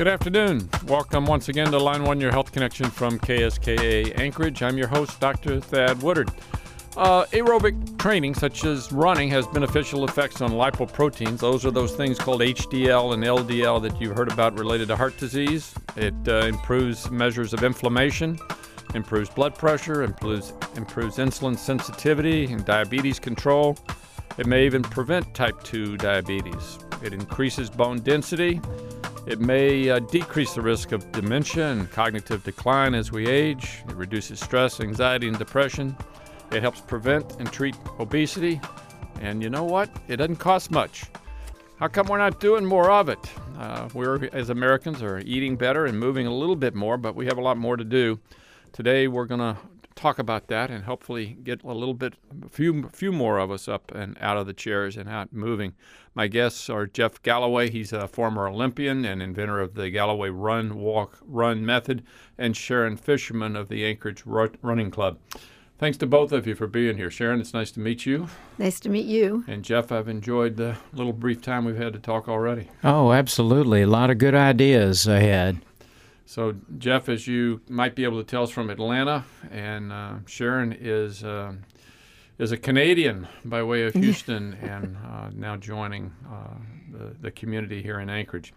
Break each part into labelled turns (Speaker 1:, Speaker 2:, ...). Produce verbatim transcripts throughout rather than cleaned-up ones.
Speaker 1: Good afternoon. Welcome once again to Line One, your health connection from K S K A Anchorage. I'm your host, Doctor Thad Woodard. Uh, aerobic training, such as running, has beneficial effects on lipoproteins. Those are those things called H D L and L D L that you've heard about related to heart disease. It uh, improves measures of inflammation, improves blood pressure, improves, improves insulin sensitivity and diabetes control. It may even prevent type two diabetes. It increases bone density. It may uh, decrease the risk of dementia and cognitive decline as we age. It reduces stress, anxiety, and depression. It helps prevent and treat obesity. And you know what? It doesn't cost much. How come we're not doing more of it? Uh, we're, as Americans, are eating better and moving a little bit more, but we have a lot more to do. Today, we're going to talk about that and hopefully get a little bit, a few, few more of us up and out of the chairs and out moving. My guests are Jeff Galloway. He's a former Olympian and inventor of the Galloway Run, Walk, Run method, and Sharon Fisherman of the Anchorage Running Club. Thanks to both of you for being here. Sharon, it's nice to meet you.
Speaker 2: Nice to meet you.
Speaker 1: And Jeff, I've enjoyed the little brief time we've had to talk already.
Speaker 3: Oh, absolutely. A lot of good ideas ahead.
Speaker 1: So, Jeff, as you might be able to tell us, from Atlanta, and uh, Sharon is uh, is a Canadian by way of Houston and uh, now joining uh, the, the community here in Anchorage.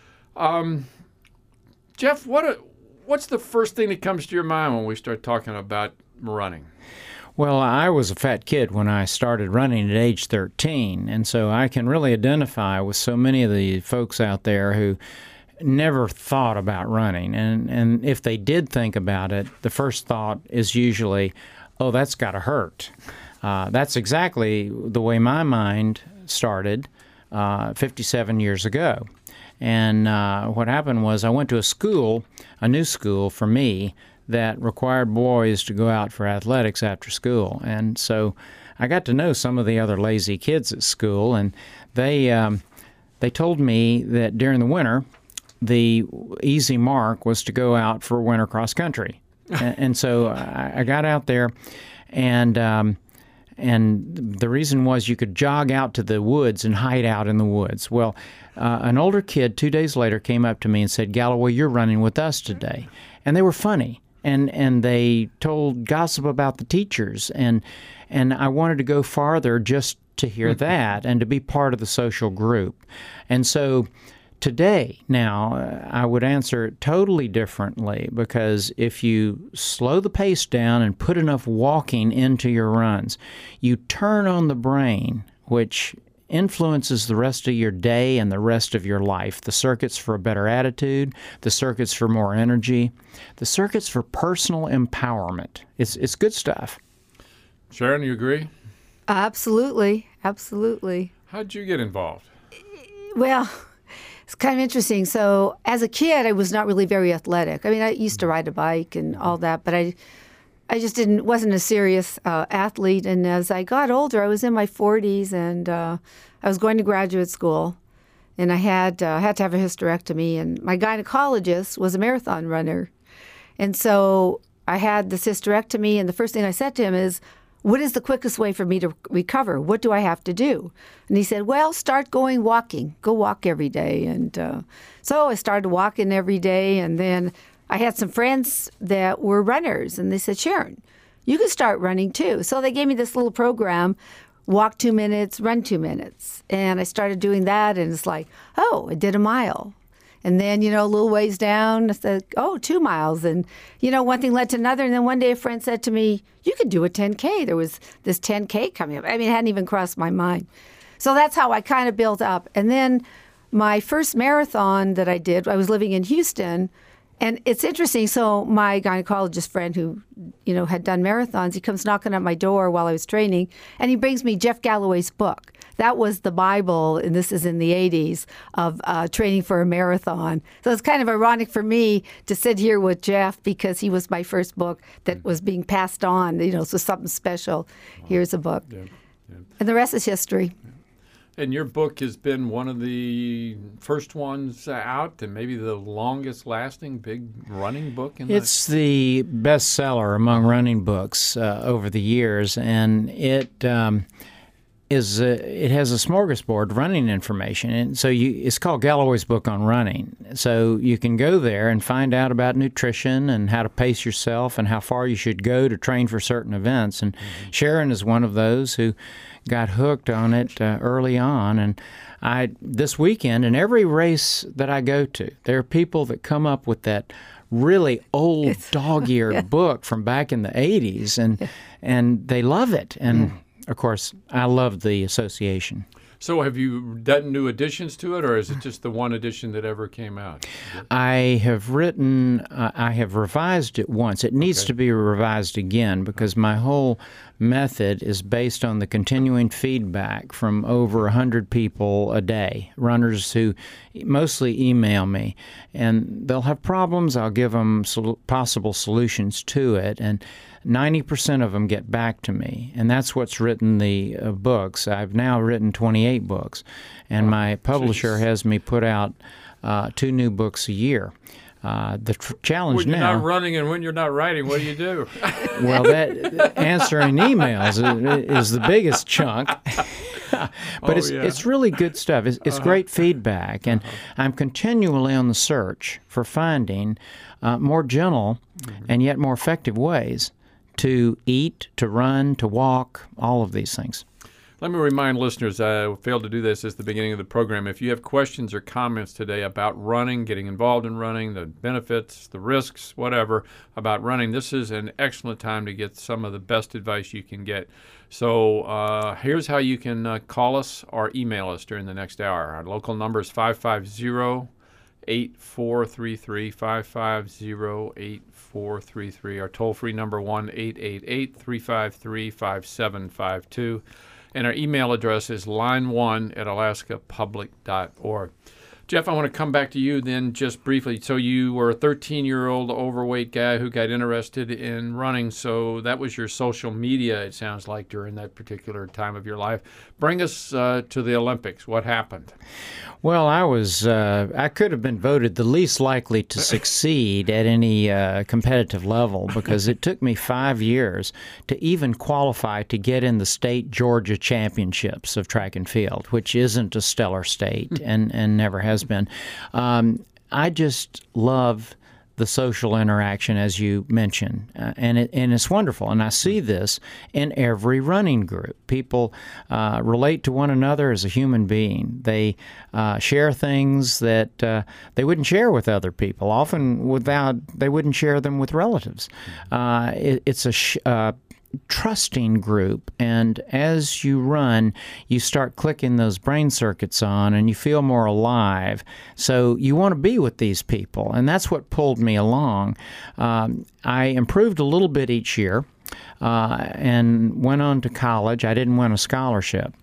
Speaker 1: Um, Jeff, what a, what's the first thing that comes to your mind when we start talking about running?
Speaker 3: Well, I was a fat kid when I started running at age thirteen, and so I can really identify with so many of the folks out there who never thought about running. And, and if they did think about it, the first thought is usually, oh, that's got to hurt. Uh, that's exactly the way my mind started uh, fifty-seven years ago. And uh, what happened was I went to a school, a new school for me, that required boys to go out for athletics after school. And so I got to know some of the other lazy kids at school, and they um, they told me that during the winter, the easy mark was to go out for winter cross country. and, and so I, I got out there, and um, and the reason was you could jog out to the woods and hide out in the woods. Well, uh, an older kid two days later came up to me and said, "Galloway, you're running with us today." And they were funny, and and they told gossip about the teachers, and and I wanted to go farther just to hear that and to be part of the social group. And so today, now, uh, I would answer it totally differently, because if you slow the pace down and put enough walking into your runs, you turn on the brain, which influences the rest of your day and the rest of your life. The circuits for a better attitude, the circuits for more energy, the circuits for personal empowerment. It's, it's good stuff.
Speaker 1: Sharon, you agree?
Speaker 2: Absolutely. Absolutely.
Speaker 1: How'd you get involved?
Speaker 2: Well, it's kind of interesting. So as a kid, I was not really very athletic. I mean, I used to ride a bike and all that, but I I just didn't wasn't a serious uh, athlete. And as I got older, I was in my forties, and uh, I was going to graduate school, and I had uh, had to have a hysterectomy. And my gynecologist was a marathon runner, and so I had this hysterectomy. And the first thing I said to him is, "What is the quickest way for me to recover? What do I have to do?" And he said, "Well, start going walking. Go walk every day." And uh, so I started walking every day. And then I had some friends that were runners, and they said, "Sharon, you can start running too." So they gave me this little program, walk two minutes, run two minutes. And I started doing that, and it's like, oh, I did a mile. And then, you know, a little ways down, I said, oh, two miles. And, you know, one thing led to another. And then one day a friend said to me, "You could do a ten K. There was this ten K coming up. I mean, it hadn't even crossed my mind. So that's how I kind of built up. And then my first marathon that I did, I was living in Houston. And it's interesting. So my gynecologist friend who, you know, had done marathons, he comes knocking at my door while I was training, and he brings me Jeff Galloway's book. That was the Bible, and this is in the eighties, of uh, training for a marathon. So it's kind of ironic for me to sit here with Jeff, because he was my first book that was being passed on, you know, so something special. Wow. Here's a book. Yeah. Yeah. And the rest is history.
Speaker 1: Yeah. And your book has been one of the first ones out, and maybe the longest-lasting big running book in
Speaker 3: It's the, the bestseller among running books uh, over the years, and it... Um, is uh, it has a smorgasbord of running information, and so you it's called Galloway's Book on Running. So you can go there and find out about nutrition and how to pace yourself and how far you should go to train for certain events. And mm-hmm. Sharon is one of those who got hooked on it uh, early on. And I this weekend, in every race that I go to, there are people that come up with that really old it's, dog-eared yeah. book from back in the eighties, and yeah. and they love it. And mm. of course, I love the association.
Speaker 1: So have you done new additions to it, or is it just the one edition that ever came out?
Speaker 3: I have written, uh, I have revised it once. It needs okay. to be revised again because my whole method is based on the continuing feedback from over one hundred people a day, runners who mostly email me. And they'll have problems. I'll give them sol- possible solutions to it. And ninety percent of them get back to me, and that's what's written the uh, books. I've now written twenty-eight books, and oh, my publisher geez. has me put out uh, two new books a year. Uh, the tr- challenge
Speaker 1: when you're
Speaker 3: now...
Speaker 1: When you're not running and when you're not writing, what do you do?
Speaker 3: Well, that answering emails is, is the biggest chunk. But oh, it's yeah. it's really good stuff. It's, it's uh-huh. great feedback, and uh-huh. I'm continually on the search for finding uh, more gentle mm-hmm. and yet more effective ways to eat, to run, to walk, all of these things.
Speaker 1: Let me remind listeners, I failed to do this at the beginning of the program. If you have questions or comments today about running, getting involved in running, the benefits, the risks, whatever, about running, this is an excellent time to get some of the best advice you can get. So uh, here's how you can uh, call us or email us during the next hour. Our local number is five five zero, eight four three three, five five zero, eight four three three. Our toll-free number, one eight eight eight, three five three, five seven five two. And our email address is line one at alaska public dot org. Jeff, I want to come back to you then just briefly. So you were a thirteen-year-old overweight guy who got interested in running. So that was your social media, it sounds like, during that particular time of your life. Bring us uh, to the Olympics. What happened?
Speaker 3: Well, I was, uh, I could have been voted the least likely to succeed at any uh, competitive level because it took me five years to even qualify to get in the state Georgia championships of track and field, which isn't a stellar state and, and never has been. Um, I just love the social interaction, as you mentioned, uh, and it, and it's wonderful. And I see this in every running group. People uh, relate to one another as a human being. They uh, share things that uh, they wouldn't share with other people. Often, without they wouldn't share them with relatives. Uh, it, it's a sh- uh, trusting group, and as you run, you start clicking those brain circuits on and you feel more alive. So you want to be with these people, and that's what pulled me along. Um, I improved a little bit each year uh, and went on to college. I didn't win a scholarship,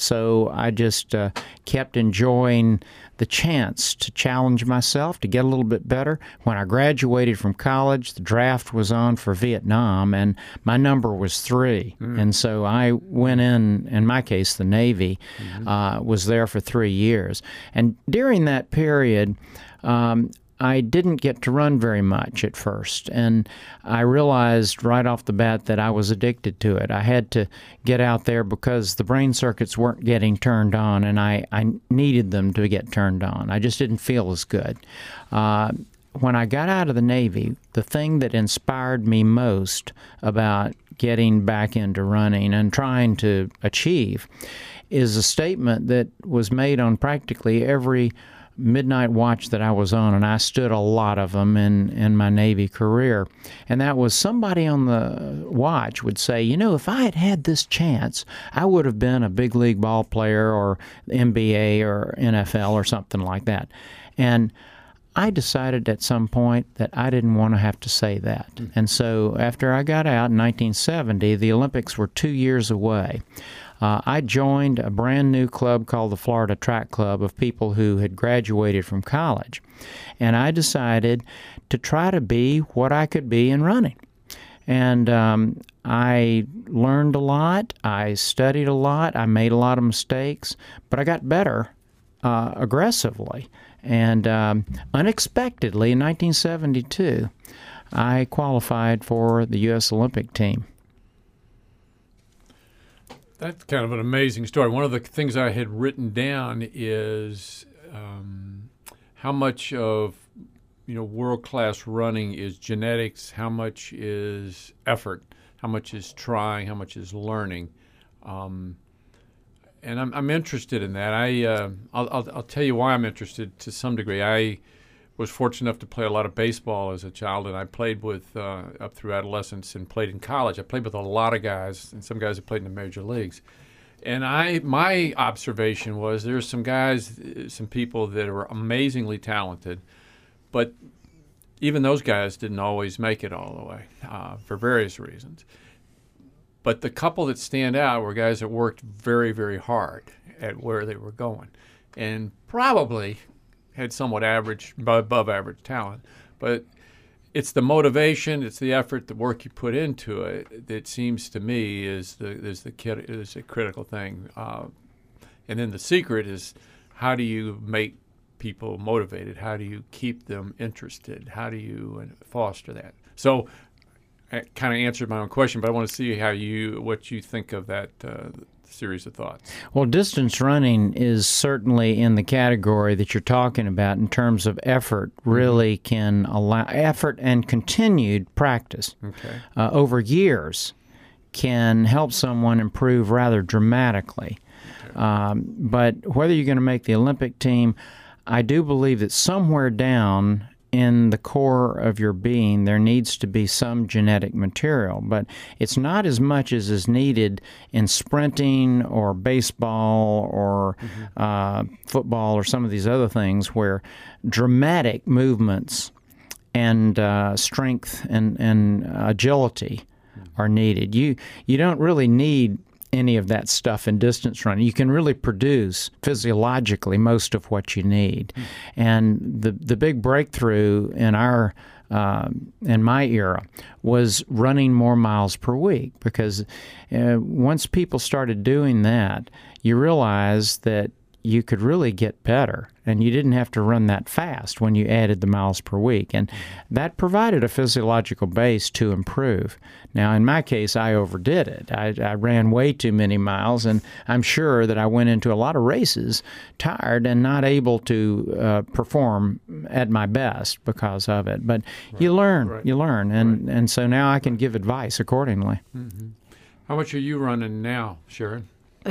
Speaker 3: so I just uh, kept enjoying the chance to challenge myself, to get a little bit better. When I graduated from college, the draft was on for Vietnam, and my number was three. Mm. And so I went in, in my case, the Navy, mm-hmm. uh, was there for three years. And during that period, um, I didn't get to run very much at first, and I realized right off the bat that I was addicted to it. I had to get out there because the brain circuits weren't getting turned on, and I, I needed them to get turned on. I just didn't feel as good. Uh, when I got out of the Navy, the thing that inspired me most about getting back into running and trying to achieve is a statement that was made on practically every midnight watch that I was on, and I stood a lot of them in, in my Navy career. And that was somebody on the watch would say, you know, if I had had this chance, I would have been a big league ball player or N B A or N F L or something like that. And I decided at some point that I didn't want to have to say that. Mm. And so after I got out in nineteen seventy, the Olympics were two years away. Uh, I joined a brand new club called the Florida Track Club of people who had graduated from college. And I decided to try to be what I could be in running. And um, I learned a lot. I studied a lot. I made a lot of mistakes. But I got better uh, aggressively. And um, unexpectedly, in nineteen seventy-two, I qualified for the U S Olympic team.
Speaker 1: That's kind of an amazing story. One of the things I had written down is um, how much of you know world-class running is genetics, how much is effort, how much is trying, how much is learning. Um, and I'm, I'm interested in that. I uh, I'll, I'll, I'll tell you why I'm interested to some degree. I was fortunate enough to play a lot of baseball as a child, and I played with uh, up through adolescence and played in college. I played with a lot of guys, and some guys that played in the major leagues. And I, my observation was there's some guys, some people that are amazingly talented, but even those guys didn't always make it all the way uh, for various reasons. But the couple that stand out were guys that worked very, very hard at where they were going, and probably had somewhat average, above average talent. But it's the motivation, it's the effort, the work you put into it that seems to me is the is the kid is a critical thing. Uh, and then the secret is how do you make people motivated? How do you keep them interested? How do you foster that? So I kind of answered my own question, but I want to see how you what you think of that uh, series of thoughts.
Speaker 3: Well, distance running is certainly in the category that you're talking about in terms of effort. Really can allow effort and continued practice
Speaker 1: Okay.
Speaker 3: uh, over years can help someone improve rather dramatically.
Speaker 1: Okay.
Speaker 3: Um, but whether you're going to make the Olympic team, I do believe that somewhere down in the core of your being, there needs to be some genetic material, but it's not as much as is needed in sprinting or baseball or mm-hmm. uh, football or some of these other things where dramatic movements and uh, strength and, and agility mm-hmm. are needed. You you don't really need any of that stuff in distance running. You can really produce physiologically most of what you need. Mm. And the the big breakthrough in our uh, in my era was running more miles per week, because uh, once people started doing that, you realize that you could really get better, and you didn't have to run that fast when you added the miles per week. And that provided a physiological base to improve. Now, in my case, I overdid it. I, I ran way too many miles, and I'm sure that I went into a lot of races tired and not able to uh, perform at my best because of it. But right. you learn, right. you learn, and, right. and so now I can give advice accordingly.
Speaker 1: Mm-hmm. How much are you running now, Sharon?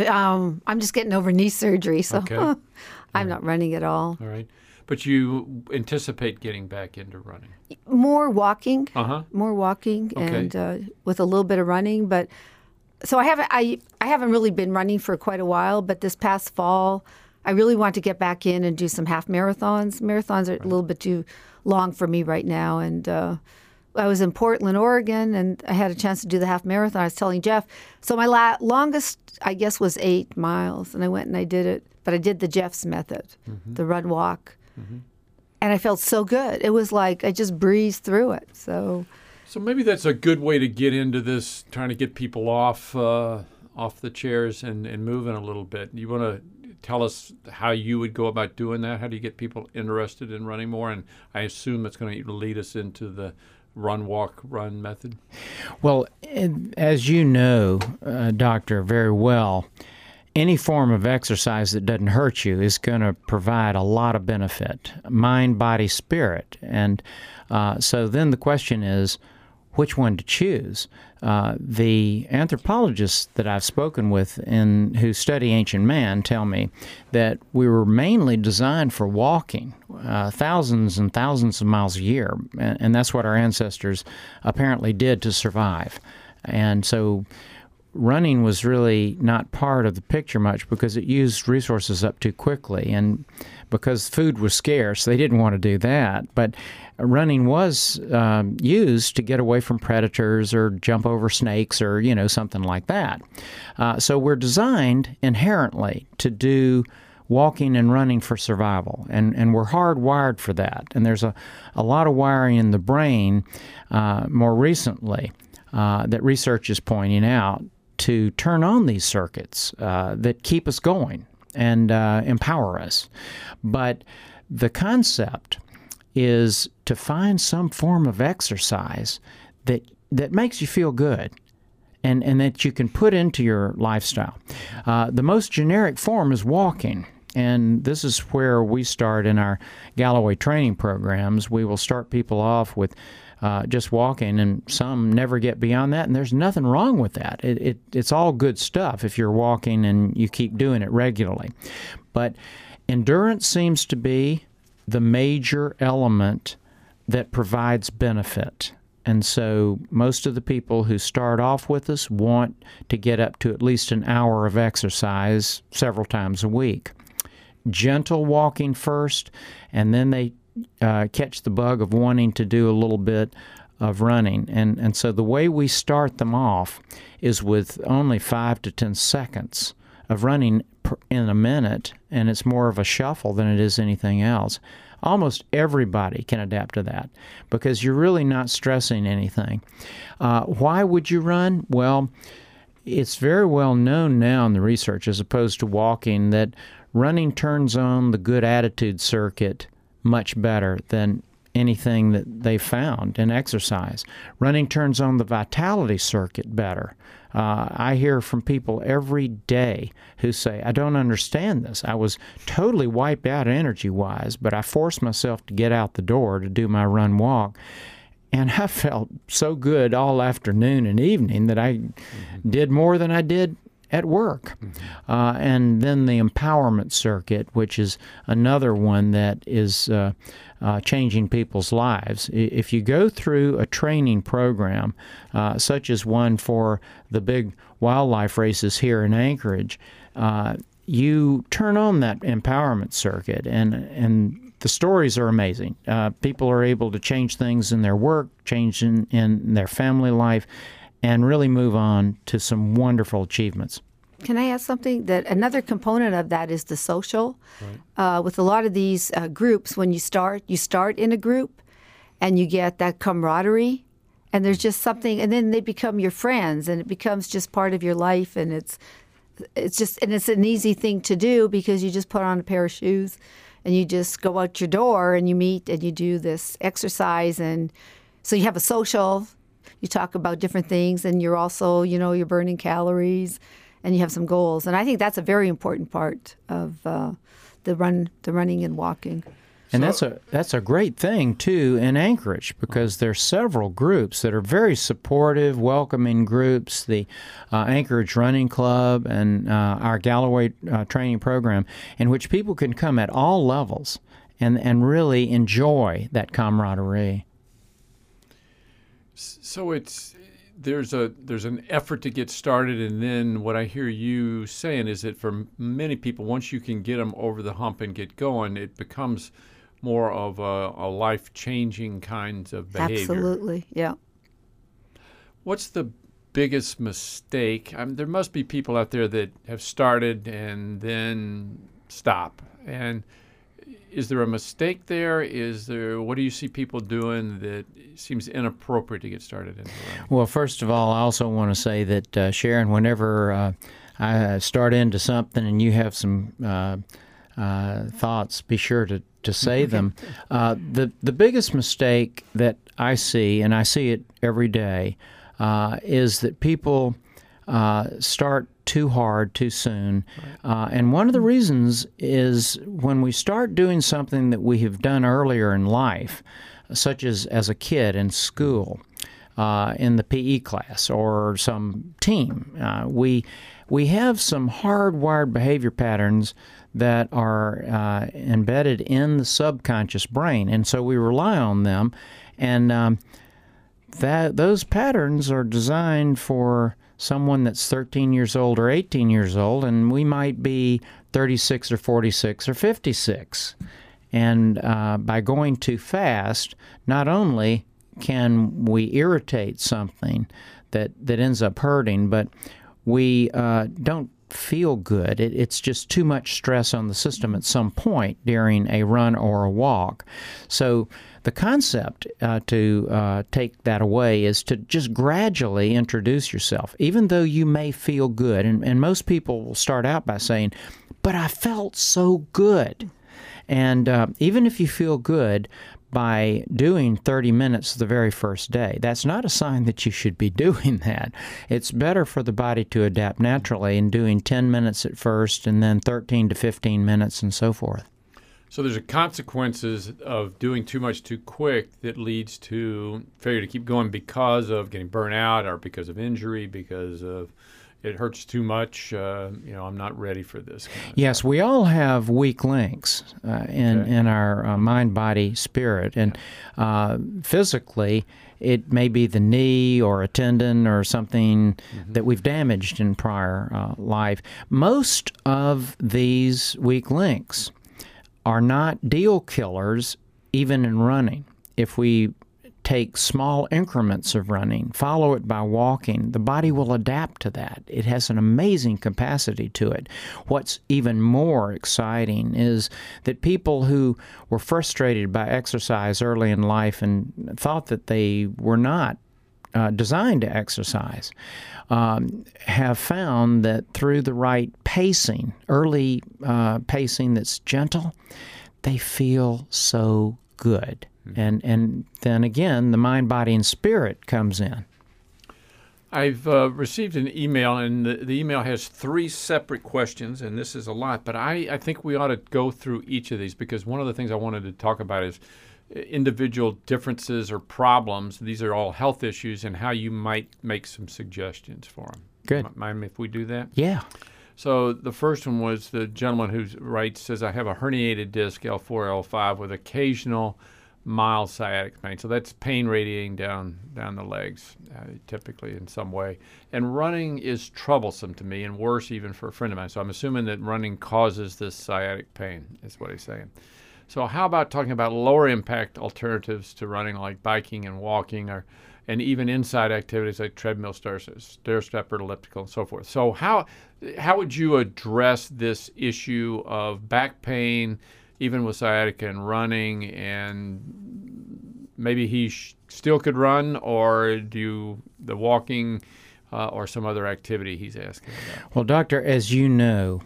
Speaker 2: Um, I'm just getting over knee surgery, so
Speaker 1: okay.
Speaker 2: I'm
Speaker 1: right.
Speaker 2: not running at all.
Speaker 1: All right. But you anticipate getting back into running?
Speaker 2: More walking,
Speaker 1: uh-huh.
Speaker 2: more walking,
Speaker 1: okay.
Speaker 2: and uh, with a little bit of running. But so I haven't, I, I haven't really been running for quite a while. But this past fall, I really want to get back in and do some half marathons. Marathons are right. a little bit too long for me right now, and uh, I was in Portland, Oregon, and I had a chance to do the half marathon. I was telling Jeff, so my la- longest, I guess, was eight miles, and I went and I did it. But I did the Jeff's method, mm-hmm. the run walk, mm-hmm. and I felt so good. It was like I just breezed through it. So,
Speaker 1: so maybe that's a good way to get into this, trying to get people off uh, off the chairs and, and moving a little bit. You want to tell us how you would go about doing that? How do you get people interested in running more? And I assume that's going to lead us into the run, walk, run method?
Speaker 3: Well, as you know, uh, Doctor, very well, any form of exercise that doesn't hurt you is going to provide a lot of benefit, mind, body, spirit. And uh, so then the question is, which one to choose? Uh, the anthropologists that I've spoken with in, who study ancient man tell me that we were mainly designed for walking uh, thousands and thousands of miles a year, and, and that's what our ancestors apparently did to survive. And so running was really not part of the picture much because it used resources up too quickly, and because food was scarce, they didn't want to do that. But running was um, used to get away from predators or jump over snakes or, you know, something like that. Uh, so we're designed inherently to do walking and running for survival, and, and we're hardwired for that. And there's a, a lot of wiring in the brain uh, more recently uh, that research is pointing out to turn on these circuits uh, that keep us going and uh, empower us. But the concept is to find some form of exercise that that makes you feel good and, and that you can put into your lifestyle. Uh, the most generic form is walking. And this is where we start in our Galloway training programs. We will start people off with uh, just walking, and some never get beyond that, and there's nothing wrong with that. It, it, it's all good stuff if you're walking and you keep doing it regularly. But endurance seems to be the major element that provides benefit. And so most of the people who start off with us want to get up to at least an hour of exercise several times a week. Gentle walking first, and then they uh, catch the bug of wanting to do a little bit of running. And, and so the way we start them off is with only five to ten seconds of running per, in a minute, and it's more of a shuffle than it is anything else. Almost everybody can adapt to that because you're really not stressing anything. Uh, why would you run? Well, it's very well known now in the research, as opposed to walking, that running turns on the good attitude circuit much better than anything that they found in exercise. Running turns on the vitality circuit better. Uh, I hear from people every day who say, I don't understand this. I was totally wiped out energy-wise, but I forced myself to get out the door to do my run walk. And I felt so good all afternoon and evening that I mm-hmm. did more than I did at work. Mm-hmm. Uh, and then the empowerment circuit, which is another one that is uh, uh, changing people's lives. If you go through a training program, uh, such as one for the big wildlife races here in Anchorage, uh, you turn on that empowerment circuit, and and the stories are amazing. Uh, people are able to change things in their work, change in, in their family life, and really move on to some wonderful achievements.
Speaker 2: Can I add something? That another component of that is the social. Right. Uh, with a lot of these uh, groups, when you start, you start in a group, and you get that camaraderie, and there's just something, and then they become your friends, and it becomes just part of your life, and it's it's just and it's an easy thing to do because you just put on a pair of shoes, and you just go out your door, and you meet, and you do this exercise, and so you have a social. You talk about different things, and you're also, you know, you're burning calories, and you have some goals. And I think that's a very important part of uh, the run, the running and walking.
Speaker 3: And so, that's a that's a great thing too in Anchorage, because there's several groups that are very supportive, welcoming groups. The uh, Anchorage Running Club and uh, our Galloway uh, training program, in which people can come at all levels and and really enjoy that camaraderie.
Speaker 1: So it's there's a there's an effort to get started, and then what I hear you saying is that for many people, once you can get them over the hump and get going, it becomes more of a, a life-changing kind of behavior.
Speaker 2: Absolutely, yeah.
Speaker 1: What's the biggest mistake? I mean, there must be people out there that have started and then stop. And is there a mistake there? Is there? What do you see people doing that seems inappropriate to get started in?
Speaker 3: Well, first of all, I also want to say that, uh, Sharon, whenever uh, I start into something and you have some uh, uh, thoughts, be sure to, to say them. Uh, the, the biggest mistake that I see, and I see it every day, uh, is that people uh, start too hard too soon. Uh, and one of the reasons is when we start doing something that we have done earlier in life, such as as a kid in school, uh, in the P E class or some team, uh, we we have some hardwired behavior patterns that are uh, embedded in the subconscious brain, and so we rely on them, and um, that those patterns are designed for someone that's thirteen years old or eighteen years old, and we might be thirty-six or forty-six or fifty-six. And uh, by going too fast, not only can we irritate something that, that ends up hurting, but we uh, don't feel good. It, it's just too much stress on the system at some point during a run or a walk. So the concept uh, to uh, take that away is to just gradually introduce yourself, even though you may feel good. And, and most people will start out by saying, but I felt so good. And uh, even if you feel good, by doing thirty minutes the very first day. That's not a sign that you should be doing that. It's better for the body to adapt naturally and doing ten minutes at first and then thirteen to fifteen minutes and so forth.
Speaker 1: So there's a consequences of doing too much too quick that leads to failure to keep going because of getting burnt out or because of injury, because of it hurts too much. Uh, you know, I'm not ready for this. Kind of
Speaker 3: yes,
Speaker 1: stuff.
Speaker 3: we all have weak links uh, in,
Speaker 1: Okay.
Speaker 3: in our uh, mind, body, spirit. And uh, physically, it may be the knee or a tendon or something mm-hmm. that we've damaged in prior uh, life. Most of these weak links are not deal killers, even in running. If we take small increments of running, follow it by walking, the body will adapt to that. It has an amazing capacity to it. What's even more exciting is that people who were frustrated by exercise early in life and thought that they were not uh, designed to exercise um, have found that through the right pacing, early uh, pacing that's gentle, they feel so good. And and then again, the mind, body, and spirit comes in.
Speaker 1: I've uh, received an email, and the, the email has three separate questions, and this is a lot, but I, I think we ought to go through each of these because one of the things I wanted to talk about is individual differences or problems. These are all health issues and how you might make some suggestions for them.
Speaker 3: Good.
Speaker 1: Mind if we do that?
Speaker 3: Yeah.
Speaker 1: So the first one was the gentleman who writes, says, I have a herniated disc, L four, L five, with occasional mild sciatic pain. So that's pain radiating down down the legs, uh, typically in some way. And running is troublesome to me and worse even for a friend of mine. So I'm assuming that running causes this sciatic pain, is what he's saying. So how about talking about lower impact alternatives to running like biking and walking, or and even inside activities like treadmill, stair, stair step, or elliptical, and so forth. So how how would you address this issue of back pain, even with sciatica and running, and maybe he sh- still could run, or do you, the walking uh, or some other activity he's asking about?
Speaker 3: Well, doctor, as you know,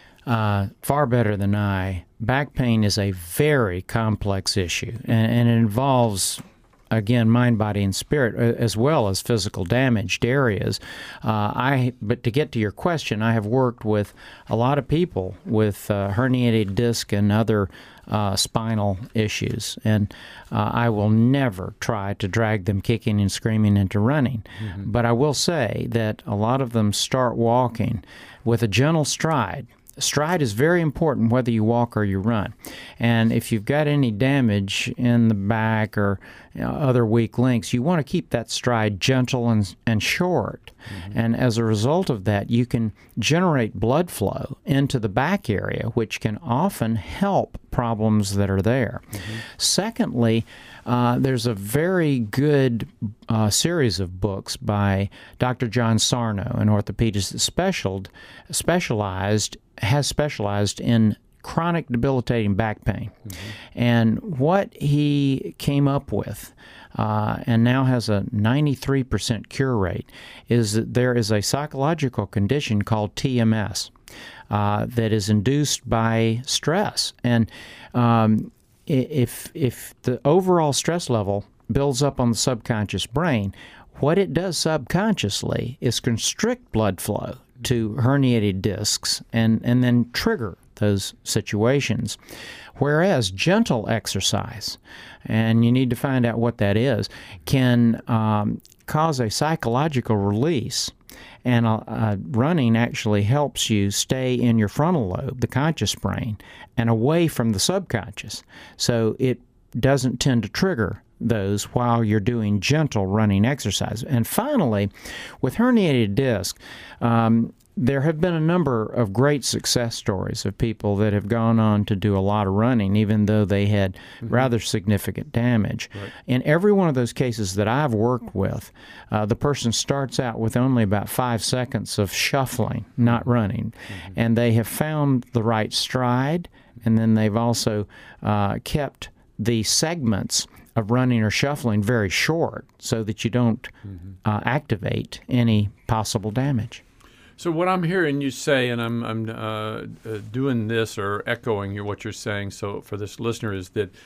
Speaker 3: uh, far better than I, back pain is a very complex issue, and, and it involves, again, mind, body, and spirit, as well as physical damaged areas. Uh, I, but to get to your question, I have worked with a lot of people with uh, herniated disc and other uh, spinal issues, and uh, I will never try to drag them kicking and screaming into running. Mm-hmm. But I will say that a lot of them start walking with a gentle stride. Stride is very important whether you walk or you run. And if you've got any damage in the back or you know, other weak links, you want to keep that stride gentle and, and short. Mm-hmm. And as a result of that, you can generate blood flow into the back area, which can often help problems that are there. Mm-hmm. Secondly, uh, there's a very good uh, series of books by Doctor John Sarno, an orthopedist that specialized, specialized has specialized in chronic debilitating back pain. Mm-hmm. And what he came up with, uh, and now has a ninety-three percent cure rate, is that there is a psychological condition called T M S uh, that is induced by stress. And um, if, if the overall stress level builds up on the subconscious brain, what it does subconsciously is constrict blood flow to herniated discs and, and then trigger those situations. Whereas gentle exercise, and you need to find out what that is, can um, cause a psychological release. And uh, uh, running actually helps you stay in your frontal lobe, the conscious brain, and away from the subconscious. So it doesn't tend to trigger those while you're doing gentle running exercise. And finally, with herniated disc, um, there have been a number of great success stories of people that have gone on to do a lot of running, even though they had mm-hmm. rather significant damage. Right. In every one of those cases that I've worked with, uh, the person starts out with only about five seconds of shuffling, not running, mm-hmm. and they have found the right stride, and then they've also uh, kept the segments of running or shuffling very short so that you don't mm-hmm. uh, activate any possible damage.
Speaker 1: So what I'm hearing you say, and I'm, I'm uh, uh, doing this or echoing your, what you're saying, so for this listener, is that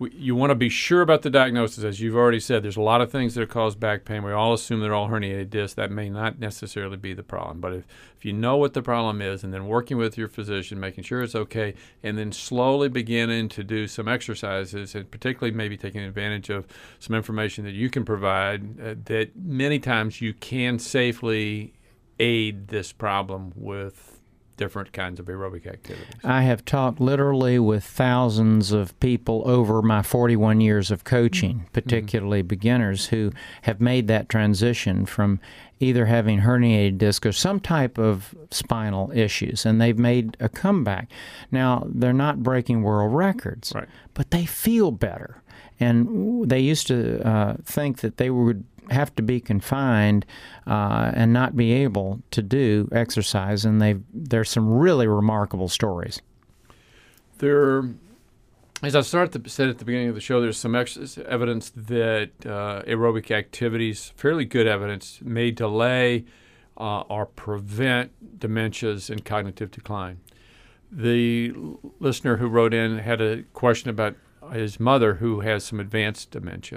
Speaker 1: we, you want to be sure about the diagnosis. As you've already said, there's a lot of things that cause back pain. We all assume they're all herniated discs. That may not necessarily be the problem. But if, if you know what the problem is, and then working with your physician, making sure it's okay, and then slowly beginning to do some exercises, and particularly maybe taking advantage of some information that you can provide, uh, that many times you can safely aid this problem with different kinds of aerobic activities.
Speaker 3: I have talked literally with thousands of people over my forty-one years of coaching, particularly mm-hmm. beginners who have made that transition from either having herniated disc or some type of spinal issues, and they've made a comeback. Now, they're not breaking world records,
Speaker 1: right.
Speaker 3: but they feel better. And they used to uh, think that they would have to be confined uh, and not be able to do exercise, and they there's some really remarkable stories.
Speaker 1: There, as I started to said at the beginning of the show, there's some ex- evidence that uh, aerobic activities, fairly good evidence, may delay uh, or prevent dementias and cognitive decline. The listener who wrote in had a question about his mother who has some advanced dementia.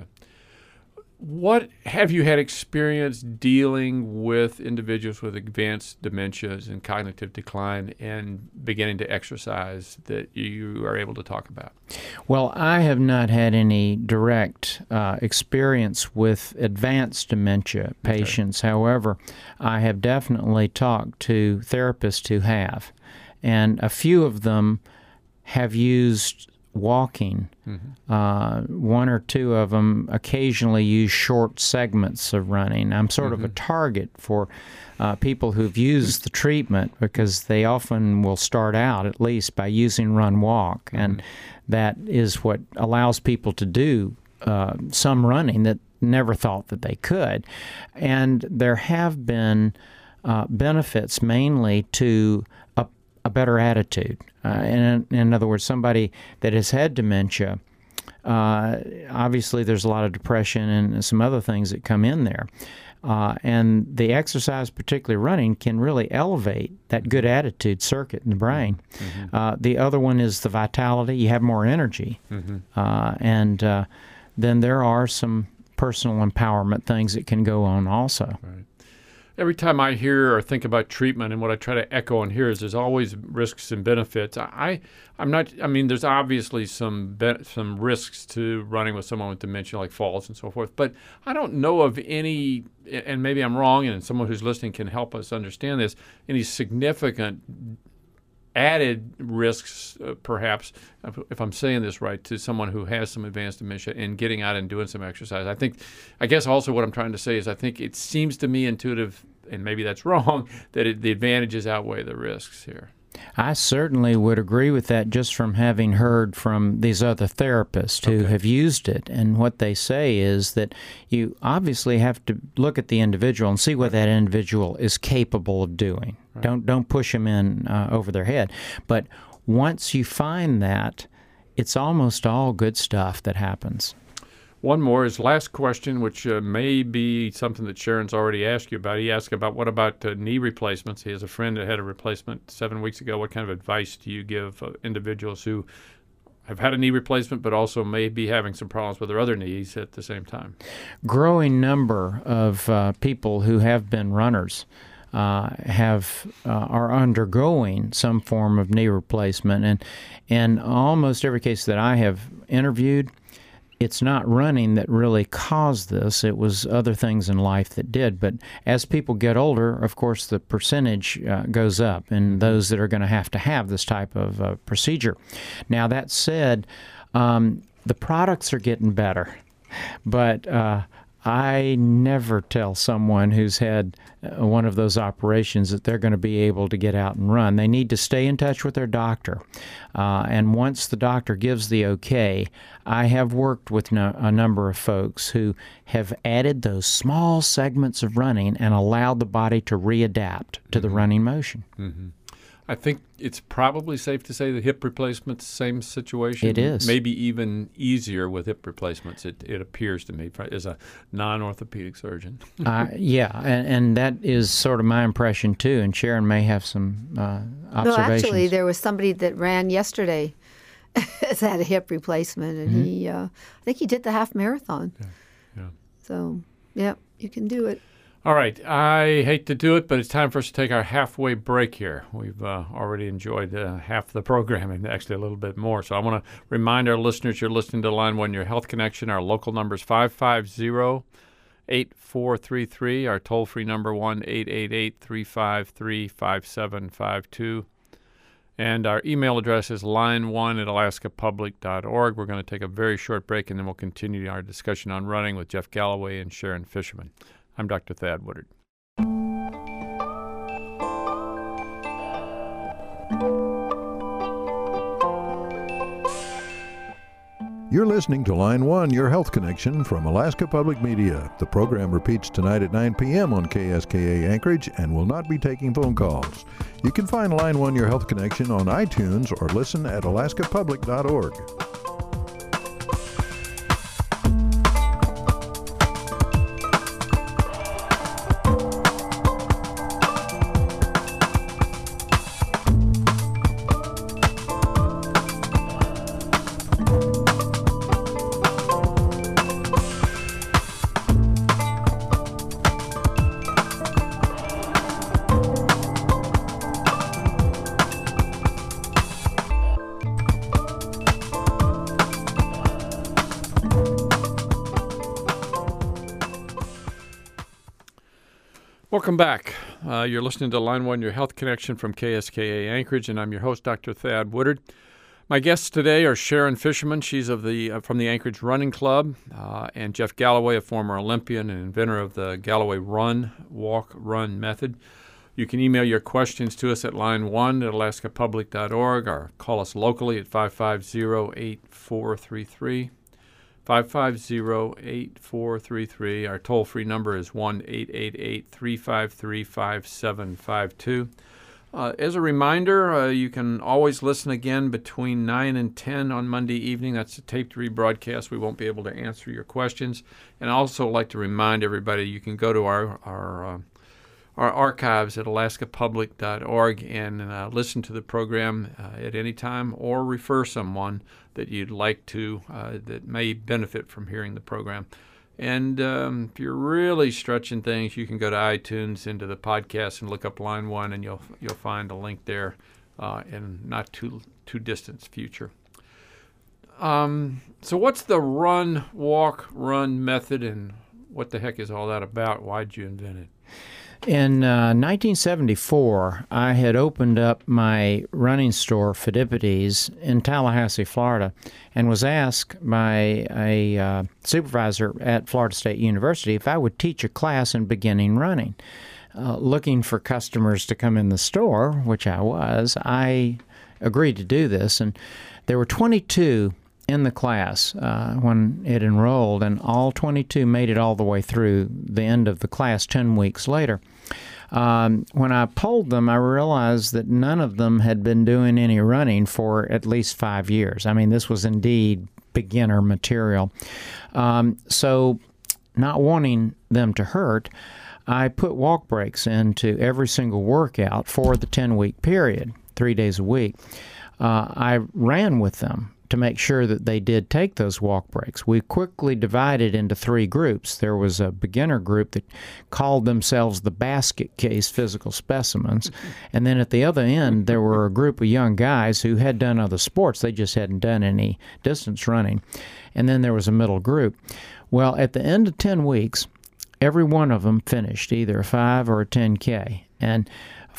Speaker 1: What have you had experience dealing with individuals with advanced dementias and cognitive decline and beginning to exercise that you are able to talk about?
Speaker 3: Well, I have not had any direct uh, experience with advanced dementia patients. Okay. However, I have definitely talked to therapists who have, and a few of them have used walking. Mm-hmm. Uh, one or two of them occasionally use short segments of running. I'm sort mm-hmm. of a target for uh, people who've used the treatment because they often will start out at least by using run walk, mm-hmm. and that is what allows people to do uh, some running that never thought that they could. And there have been uh, benefits mainly to a, a better attitude. Uh, in, in other words, somebody that has had dementia, uh, obviously there's a lot of depression and some other things that come in there. Uh, and the exercise, particularly running, can really elevate that good attitude circuit in the brain. Mm-hmm. Uh, the other one is the vitality. You have more energy. Mm-hmm. Uh, and uh, then there are some personal empowerment things that can go on also.
Speaker 1: Right. Every time I hear or think about treatment, and what I try to echo on here is there's always risks and benefits. I, I'm not. I mean, there's obviously some be- some risks to running with someone with dementia, like falls and so forth. But I don't know of any, and maybe I'm wrong, and someone who's listening can help us understand this. Any significant added risks, uh, perhaps, if I'm saying this right, to someone who has some advanced dementia and getting out and doing some exercise. I think, I guess also what I'm trying to say is I think it seems to me intuitive, and maybe that's wrong, that it, the advantages outweigh the risks here.
Speaker 3: I certainly would agree with that just from having heard from these other therapists who
Speaker 1: Okay.
Speaker 3: have used it. And what they say is that you obviously have to look at the individual and see what that individual is capable of doing. Right. Don't don't push them in uh, over their head. But once you find that, it's almost all good stuff that happens.
Speaker 1: One more is last question, which uh, may be something that Sharon's already asked you about. He asked about what about uh, knee replacements. He has a friend that had a replacement seven weeks ago. What kind of advice do you give uh, individuals who have had a knee replacement but also may be having some problems with their other knees at the same time?
Speaker 3: Growing number of uh, people who have been runners uh, have uh, are undergoing some form of knee replacement, and in almost every case that I have interviewed, it's not running that really caused this. It was other things in life that did. But as people get older, of course, the percentage uh, goes up in those that are going to have to have this type of uh, procedure. Now, that said, um, the products are getting better. But uh, I never tell someone who's had uh, one of those operations that they're going to be able to get out and run. They need to stay in touch with their doctor. Uh, and once the doctor gives the okay, I have worked with no, a number of folks who have added those small segments of running and allowed the body to readapt to the running motion.
Speaker 1: Mm-hmm. I think it's probably safe to say the hip replacement's the same situation.
Speaker 3: It is.
Speaker 1: Maybe even easier with hip replacements, it, it appears to me, as a non-orthopedic surgeon.
Speaker 3: uh, yeah, and, and that is sort of my impression, too. And Sharon may have some uh, observations.
Speaker 2: No, actually, there was somebody that ran yesterday, has had a hip replacement, and mm-hmm. he, uh, I think he did the half marathon.
Speaker 1: Yeah. yeah.
Speaker 2: So, yeah, you can do it.
Speaker 1: All right. I hate to do it, but it's time for us to take our halfway break here. We've uh, already enjoyed uh, half the program and actually a little bit more. So I want to remind our listeners you're listening to Line one, Your Health Connection. Our local number is five five zero, eight four three three. Our toll-free number, one eight eight eight, three five three, five seven five two. And our email address is line one at alaska public dot org. We're going to take a very short break, and then we'll continue our discussion on running with Jeff Galloway and Sharon Fisherman. I'm Doctor Thad Woodard.
Speaker 4: You're listening to Line one, Your Health Connection from Alaska Public Media. The program repeats tonight at nine p.m. on K S K A Anchorage and will not be taking phone calls. You can find Line one, Your Health Connection on iTunes or listen at alaska public dot org.
Speaker 1: Welcome back. Uh, you're listening to Line one, Your Health Connection from K S K A Anchorage, and I'm your host, Doctor Thad Woodard. My guests today are Sharon Fisherman. She's of the uh, from the Anchorage Running Club, uh, and Jeff Galloway, a former Olympian and inventor of the Galloway Run, Walk, Run method. You can email your questions to us at line one at alaska public dot org or call us locally at five five zero, eight four three three. five five zero, eight four three three. Our toll-free number is one eight eight eight, three five three, five seven five two. Uh, as a reminder, uh, you can always listen again between nine and ten on Monday evening. That's a taped rebroadcast. We won't be able to answer your questions. And I also like to remind everybody you can go to our our, uh, our archives at alaska public dot org and uh, listen to the program uh, at any time or refer someone that you'd like to uh, that may benefit from hearing the program. And um, if you're really stretching things, you can go to iTunes into the podcast and look up Line One, and you'll you'll find a link there uh, in not too too distant future. Um, so, what's the run, walk, run method, and what the heck is all that about? Why'd you invent it?
Speaker 3: In uh, nineteen seventy-four, I had opened up my running store, Fidipides, in Tallahassee, Florida, and was asked by a uh, supervisor at Florida State University if I would teach a class in beginning running. Uh, looking for customers to come in the store, which I was, I agreed to do this, and there were twenty-two in the class uh, when it enrolled, and all twenty-two made it all the way through the end of the class ten weeks later. Um, when I polled them, I realized that none of them had been doing any running for at least five years. I mean, this was indeed beginner material. Um, so not wanting them to hurt, I put walk breaks into every single workout for the ten-week period, three days a week. Uh, I ran with them to make sure that they did take those walk breaks. We quickly divided into three groups. There was a beginner group that called themselves the basket case physical specimens, and then at the other end there were a group of young guys who had done other sports. They just hadn't done any distance running. And then there was a middle group. Well, at the end of ten weeks, every one of them finished either a five or a ten K. And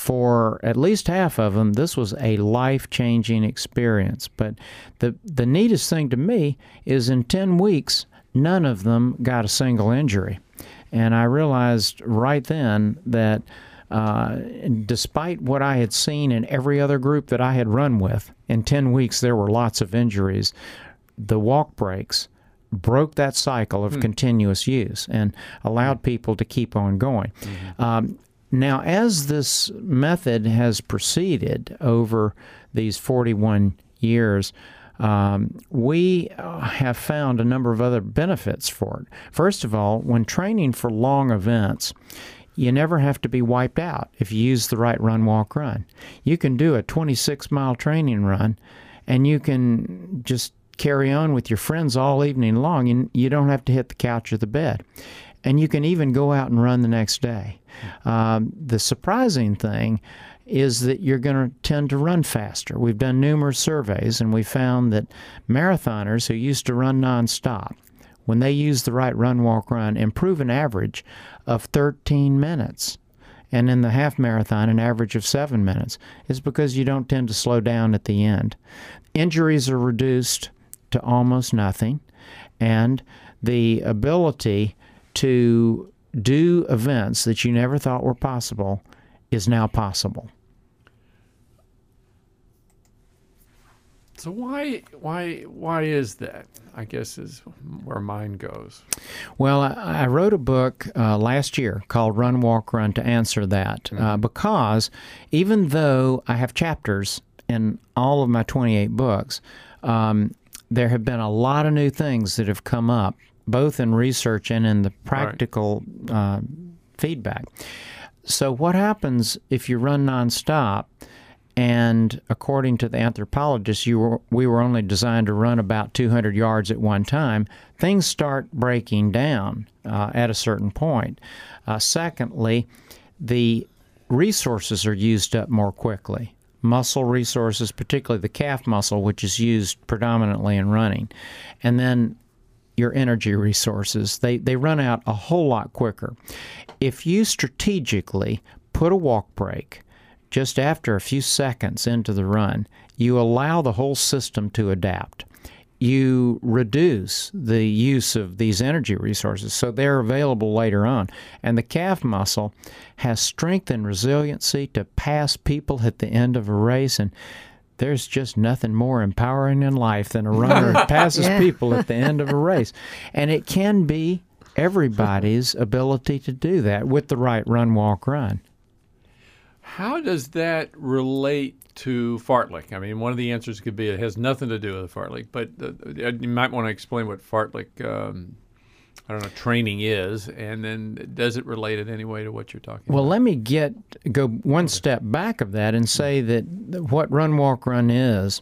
Speaker 3: for at least half of them, this was a life-changing experience. But the the neatest thing to me is in ten weeks, none of them got a single injury. And I realized right then that uh, despite what I had seen in every other group that I had run with, in ten weeks there were lots of injuries. The walk breaks broke that cycle of mm. continuous use and allowed people to keep on going. Mm-hmm. Um, Now, as this method has proceeded over these forty-one years, um, we have found a number of other benefits for it. First of all, when training for long events, you never have to be wiped out if you use the right run, walk, run. You can do a twenty-six mile training run and you can just carry on with your friends all evening long, and you don't have to hit the couch or the bed. And you can even go out and run the next day. Um, the surprising thing is that you're going to tend to run faster. We've done numerous surveys, and we found that marathoners who used to run nonstop, when they use the right run, walk, run, improve an average of thirteen minutes. And in the half marathon, an average of seven minutes. Is because you don't tend to slow down at the end. Injuries are reduced to almost nothing, and the ability to do events that you never thought were possible is now possible.
Speaker 1: So why why why is that? I guess is where mine goes.
Speaker 3: Well, I, I wrote a book uh, last year called Run, Walk, Run to answer that, mm-hmm. uh, because even though I have chapters in all of my twenty-eight books, um, there have been a lot of new things that have come up, both in research and in the practical right. uh, feedback. So what happens if you run nonstop, and according to the anthropologists, you were, we were only designed to run about two hundred yards at one time? Things start breaking down uh, at a certain point. Uh, secondly, the resources are used up more quickly. Muscle resources, particularly the calf muscle, which is used predominantly in running. And then your energy resources, they, they run out a whole lot quicker. If you strategically put a walk break just after a few seconds into the run, you allow the whole system to adapt. You reduce the use of these energy resources so they're available later on. And the calf muscle has strength and resiliency to pass people at the end of a race, and there's just nothing more empowering in life than a runner who passes yeah. people at the end of a race. And it can be everybody's ability to do that with the right run, walk, run.
Speaker 1: How does that relate to fartlek? I mean, one of the answers could be it has nothing to do with fartlek, but uh, you might want to explain what fartlek, um, I don't know, training is, and then does it relate in any way to what you're talking
Speaker 3: well,
Speaker 1: about?
Speaker 3: Well, let me get go one okay. step back of that and say that what Run, Walk, Run is,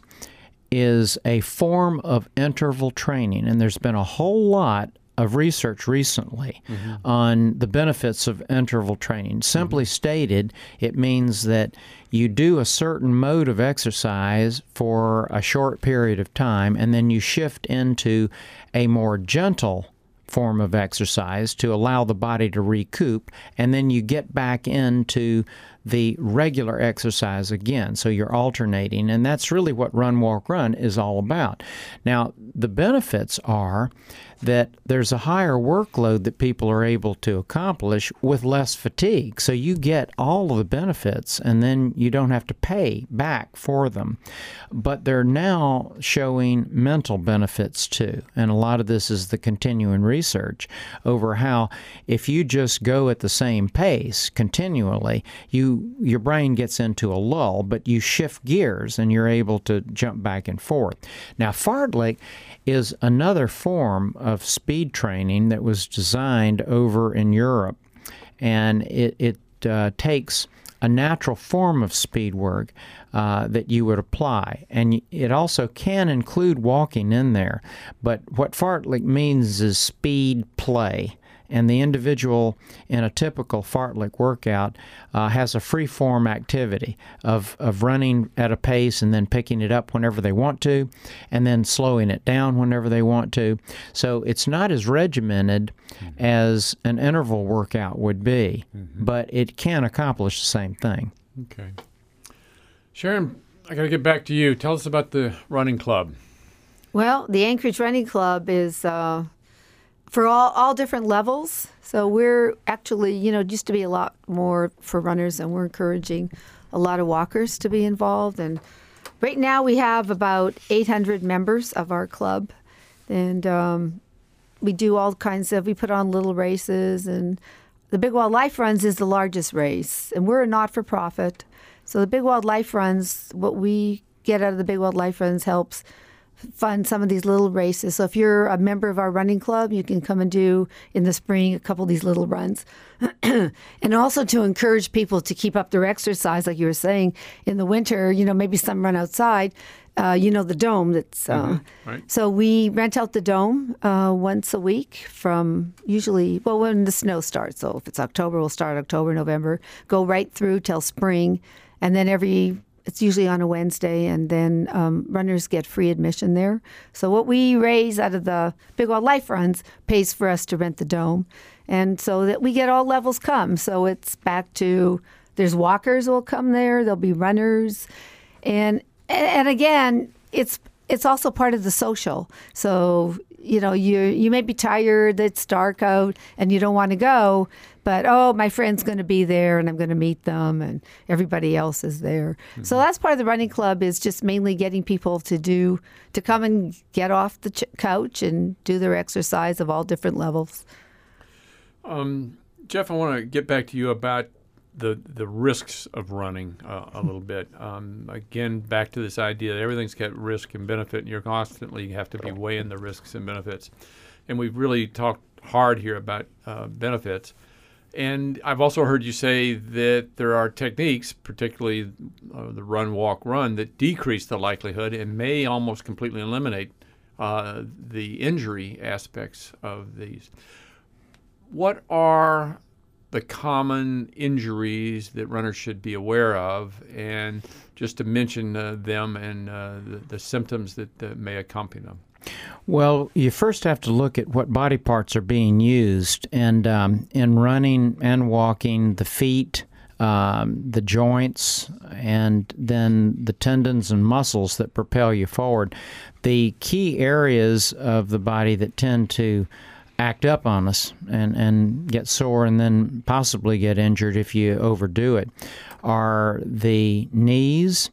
Speaker 3: is a form of interval training, and there's been a whole lot of research recently mm-hmm. on the benefits of interval training. Simply mm-hmm. stated, it means that you do a certain mode of exercise for a short period of time, and then you shift into a more gentle form of exercise to allow the body to recoup, and then you get back into the regular exercise again. So you're alternating, and that's really what Run, Walk, Run is all about. Now, the benefits are that there's a higher workload that people are able to accomplish with less fatigue. So you get all of the benefits, and then you don't have to pay back for them. But they're now showing mental benefits too. And a lot of this is the continuing research over how if you just go at the same pace continually, you your brain gets into a lull, but you shift gears and you're able to jump back and forth. Now, fartlek is another form of speed training that was designed over in Europe, and it, it uh, takes a natural form of speed work uh, that you would apply, and it also can include walking in there. But what fartlek means is speed play. And the individual in a typical fartlek workout uh, has a free-form activity of, of running at a pace and then picking it up whenever they want to, and then slowing it down whenever they want to. So it's not as regimented mm-hmm. as an interval workout would be, mm-hmm. but it can accomplish the same thing.
Speaker 1: Okay. Sharon, I got to get back to you. Tell us about the running club.
Speaker 2: Well, the Anchorage Running Club is... Uh, For all, all different levels. So we're actually, you know, it used to be a lot more for runners, and we're encouraging a lot of walkers to be involved. And right now we have about eight hundred members of our club. And um, we do all kinds of, we put on little races. And the Big Wild Life Runs is the largest race. And we're a not-for-profit. So the Big Wild Life Runs, what we get out of the Big Wild Life Runs helps fund some of these little races. So if you're a member of our running club, you can come and do in the spring a couple of these little runs. And also to encourage people to keep up their exercise, like you were saying, in the winter, you know, maybe some run outside. Uh, you know, the dome that's, uh,
Speaker 1: mm-hmm. right.
Speaker 2: So we rent out the dome uh, once a week from usually, well, when the snow starts. So if it's October, we'll start October, November, go right through till spring. And then every, it's usually on a Wednesday, and then um, runners get free admission there. So what we raise out of the Big Wild Life runs pays for us to rent the dome. And so that we get all levels come. So it's back to, there's walkers will come there, there'll be runners. And And again, it's it's also part of the social. So, you know, you you may be tired, it's dark out, and you don't want to go, but, oh, my friend's going to be there, and I'm going to meet them, and everybody else is there. Mm-hmm. So that's part of the running club, is just mainly getting people to do, to come and get off the ch- couch and do their exercise of all different levels.
Speaker 1: Um, Jeff, I want to get back to you about the the risks of running uh, a little bit. Um, again, back to this idea that everything's got risk and benefit, and you're constantly have to be weighing the risks and benefits. And we've really talked hard here about uh, benefits. And I've also heard you say that there are techniques, particularly uh, the run, walk, run, that decrease the likelihood and may almost completely eliminate uh, the injury aspects of these. What are the common injuries that runners should be aware of, and just to mention uh, them and uh, the, the symptoms that uh, may accompany them?
Speaker 3: Well, you first have to look at what body parts are being used, and um, in running and walking, the feet, um, the joints, and then the tendons and muscles that propel you forward. The key areas of the body that tend to act up on us and, and get sore and then possibly get injured if you overdo it are the knees,